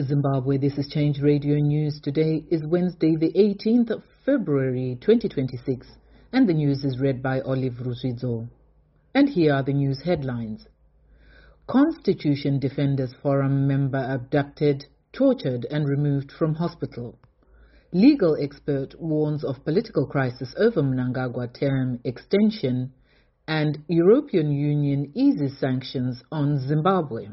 Zimbabwe. This is Change Radio News. Today is Wednesday, the 18th of February, 2026, and the news is read by Olive Ruzizo. And here are the news headlines. Constitution Defenders Forum member abducted, tortured and removed from hospital. Legal expert warns of political crisis over Mnangagwa term extension, and European Union eases sanctions on Zimbabwe.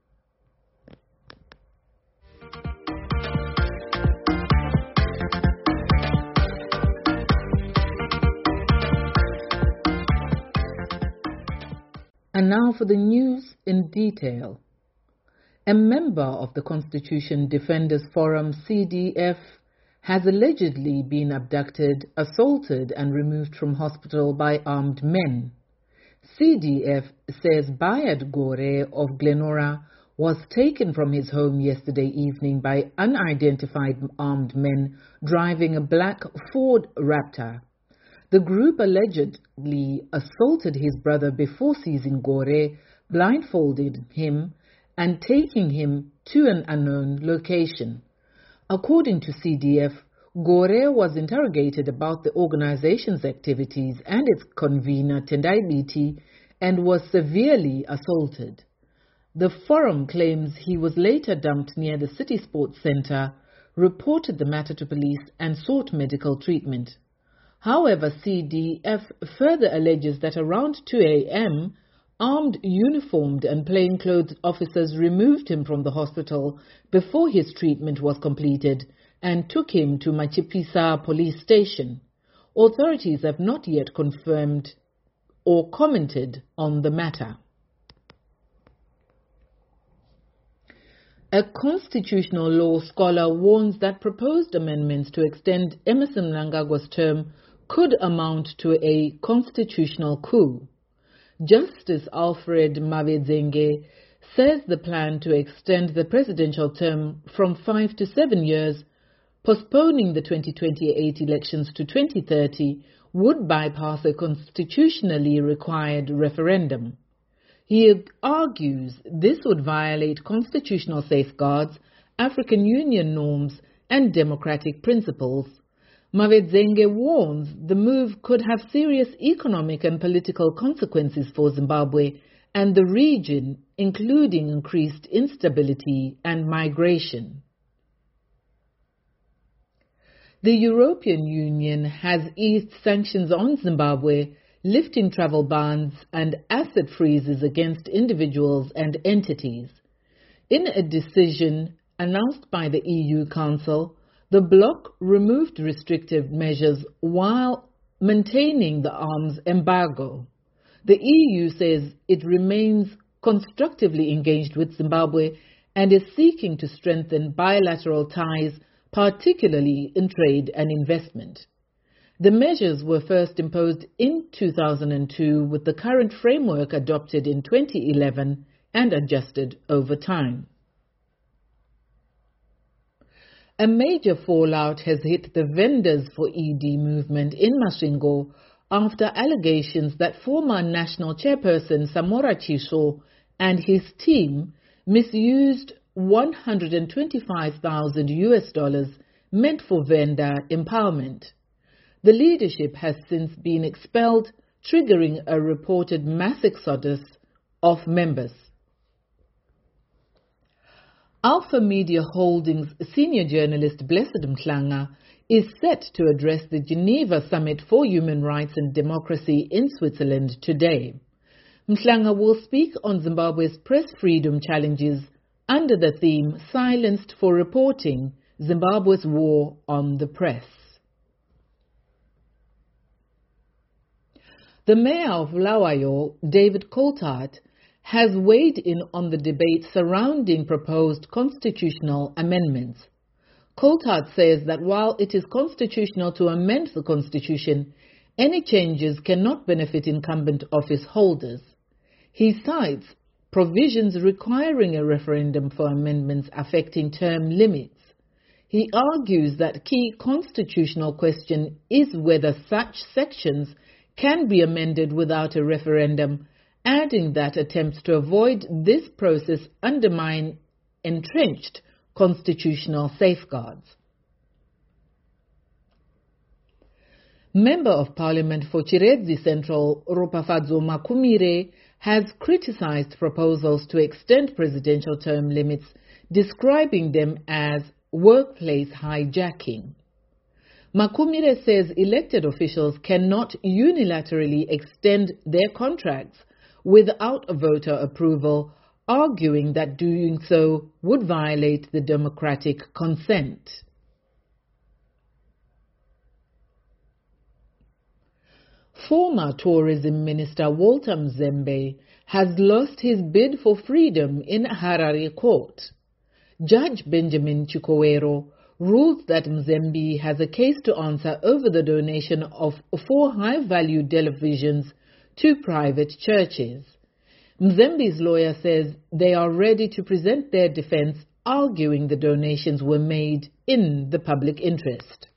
And now for the news in detail. A member of the Constitution Defenders Forum, CDF, has allegedly been abducted, assaulted and removed from hospital by armed men. CDF says Bayard Gore of Glenora was taken from his home yesterday evening by unidentified armed men driving a black Ford Raptor. The group allegedly assaulted his brother before seizing Gore, blindfolded him and taking him to an unknown location. According to CDF, Gore was interrogated about the organization's activities and its convener Tendai Biti and was severely assaulted. The forum claims he was later dumped near the City Sports Center, reported the matter to police and sought medical treatment. However, CDF further alleges that around 2 a.m., armed, uniformed and plainclothes officers removed him from the hospital before his treatment was completed and took him to Machipisa police station. Authorities have not yet confirmed or commented on the matter. A constitutional law scholar warns that proposed amendments to extend Emmerson Mnangagwa's term could amount to a constitutional coup. Justice Alfred Mavedzenge says the plan to extend the presidential term from 5 to 7 years, postponing the 2028 elections to 2030, would bypass a constitutionally required referendum. He argues this would violate constitutional safeguards, African Union norms and democratic principles. Mavedzenge warns the move could have serious economic and political consequences for Zimbabwe and the region, including increased instability and migration. The European Union has eased sanctions on Zimbabwe, lifting travel bans and asset freezes against individuals and entities. In a decision announced by the EU Council, the bloc removed restrictive measures while maintaining the arms embargo. The EU says it remains constructively engaged with Zimbabwe and is seeking to strengthen bilateral ties, particularly in trade and investment. The measures were first imposed in 2002, with the current framework adopted in 2011 and adjusted over time. A major fallout has hit the Vendors for ED movement in Masvingo after allegations that former national chairperson Samora Chisho and his team misused $125,000 meant for vendor empowerment. The leadership has since been expelled, triggering a reported mass exodus of members. Alpha Media Holdings senior journalist Blessed Mhlanga is set to address the Geneva Summit for Human Rights and Democracy in Switzerland today. Mhlanga will speak on Zimbabwe's press freedom challenges under the theme Silenced for Reporting, Zimbabwe's War on the Press. The mayor of Bulawayo, David Coulthard, has weighed in on the debate surrounding proposed constitutional amendments. Coulthard says that while it is constitutional to amend the constitution, any changes cannot benefit incumbent office holders. He cites provisions requiring a referendum for amendments affecting term limits. He argues that key constitutional question is whether such sections can be amended without a referendum, adding that attempts to avoid this process undermine entrenched constitutional safeguards. Member of Parliament for Chiredzi Central, Ropafadzo Makumire, has criticized proposals to extend presidential term limits, describing them as workplace hijacking. Makumire says elected officials cannot unilaterally extend their contracts without voter approval, arguing that doing so would violate the democratic consent. Former Tourism Minister Walter Mzembe has lost his bid for freedom in Harare Court. Judge Benjamin Chikowero ruled that Mzembe has a case to answer over the donation of 4 high-value televisions to private churches. Mzembe's lawyer says they are ready to present their defense, arguing the donations were made in the public interest.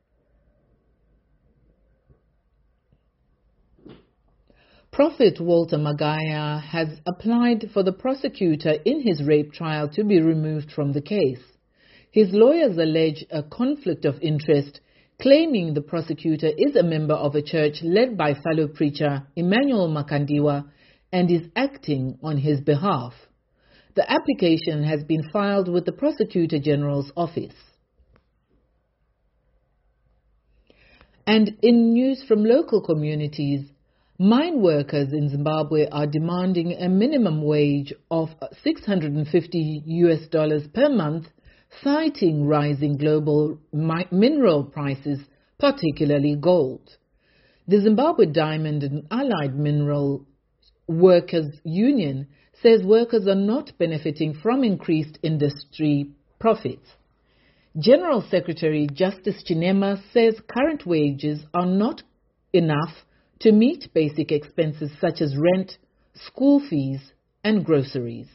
Prophet Walter Magaya has applied for the prosecutor in his rape trial to be removed from the case. His lawyers allege a conflict of interest, claiming the prosecutor is a member of a church led by fellow preacher Emmanuel Makandiwa and is acting on his behalf. The application has been filed with the Prosecutor General's office. And in news from local communities, mine workers in Zimbabwe are demanding a minimum wage of $650 per month, citing rising global mineral prices, particularly gold. The Zimbabwe Diamond and Allied Mineral Workers Union says workers are not benefiting from increased industry profits. General Secretary Justice Chinema says current wages are not enough to meet basic expenses such as rent, school fees, and groceries.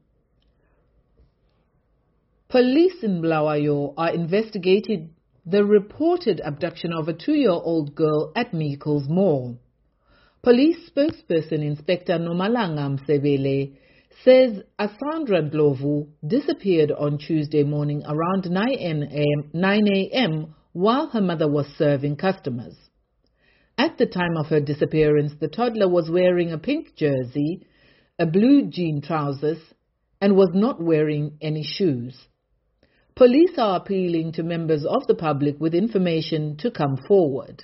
Police in Bulawayo are investigating the reported abduction of a 2-year-old girl at Meikles Mall. Police spokesperson Inspector Nomalanga Msebele says Asandra Ndlovu disappeared on Tuesday morning around 9 a.m. while her mother was serving customers. At the time of her disappearance, the toddler was wearing a pink jersey, a blue jean trousers, and was not wearing any shoes. Police are appealing to members of the public with information to come forward.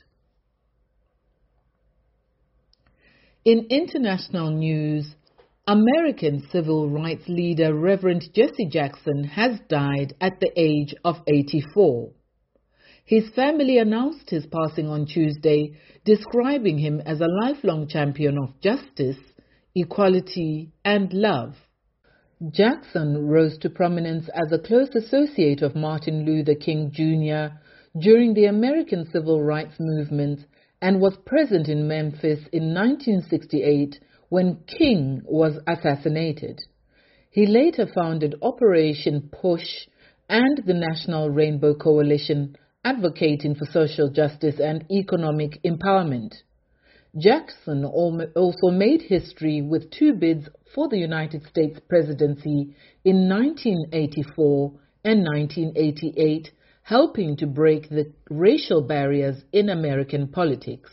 In international news, American civil rights leader Reverend Jesse Jackson has died at the age of 84. His family announced his passing on Tuesday, describing him as a lifelong champion of justice, equality, and love. Jackson rose to prominence as a close associate of Martin Luther King Jr. during the American Civil Rights Movement and was present in Memphis in 1968 when King was assassinated. He later founded Operation PUSH and the National Rainbow Coalition, advocating for social justice and economic empowerment. Jackson also made history with 2 bids for the United States presidency in 1984 and 1988, helping to break the racial barriers in American politics.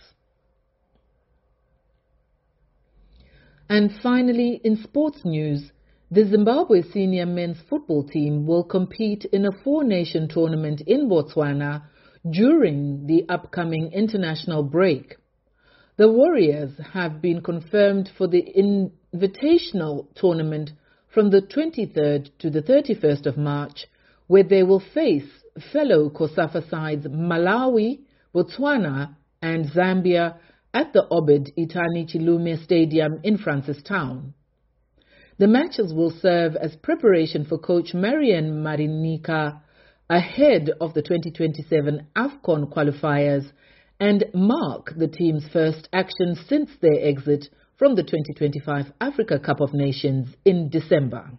And finally, in sports news, the Zimbabwe senior men's football team will compete in a 4-nation tournament in Botswana during the upcoming international break. The Warriors have been confirmed for the Invitational Tournament from the 23rd to the 31st of March, where they will face fellow COSAFA sides Malawi, Botswana and Zambia at the Obed Itani Chilume Stadium in Francistown. The matches will serve as preparation for coach Marian Marinika ahead of the 2027 AFCON qualifiers and mark the team's first action since their exit from the 2025 Africa Cup of Nations in December.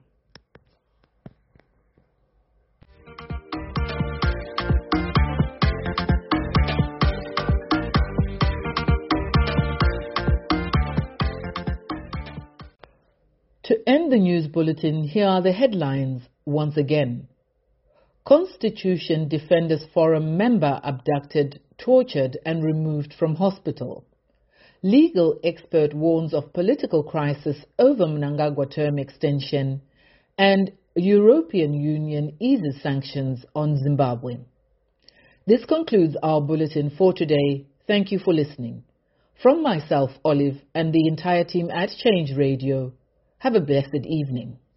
To end the news bulletin, here are the headlines once again. Constitution Defenders Forum member abducted, tortured and removed from hospital. Legal expert warns of political crisis over Mnangagwa term extension, and European Union eases sanctions on Zimbabwe. This concludes our bulletin for today. Thank you for listening. From myself, Olive, and the entire team at Change Radio, have a blessed evening.